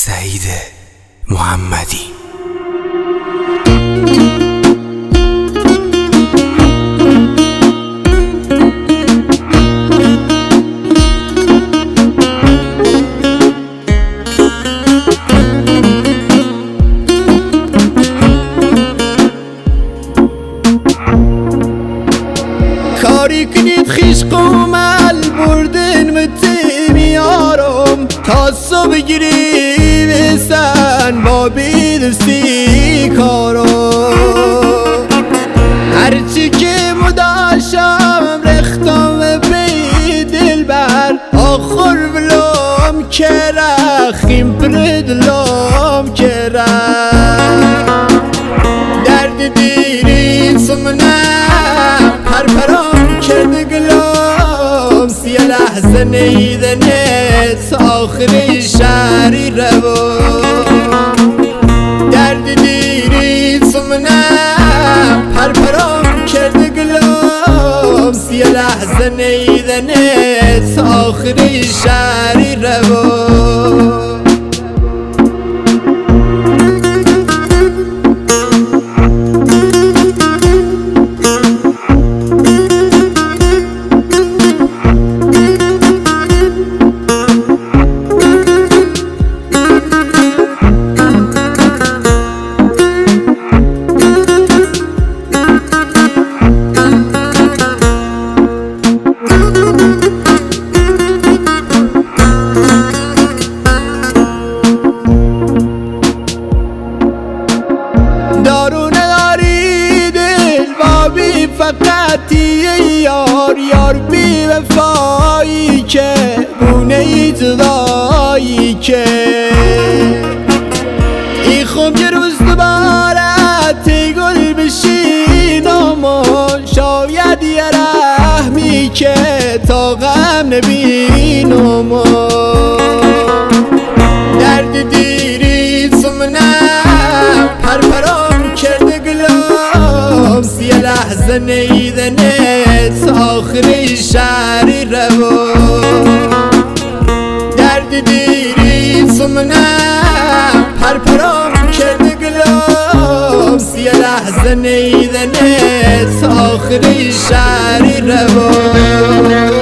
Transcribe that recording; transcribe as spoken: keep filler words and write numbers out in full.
سعید محمدی. کاری کنید خیش قومل بردن متی میارم تا صبح گیری بسن با بیدستی کارم هرچی که مداشم رختم بی دل بر آخر بلوم کرا خیم پردلوم کرا درد دیرین سمنه پرپرام کرده گلام سی لحظه نیدنت آخری شهری رو درد دیری سمنه پرپرام کرده گلام سی لحظه نیدنت آخری شهری رو فقطی یار یار بی وفایی که بونه ای جدایی که ای خوب یه روز دوباره تی گل بشینم و شاید یه رحمی که تا غم نبینم و درد دیری سمنه پرپرام کرده گلام سی لحظه نیدنت آخری شهری رو درد دیری سمنه پرپرام کرده گلام سی لحظه نیدنت آخری شهری رو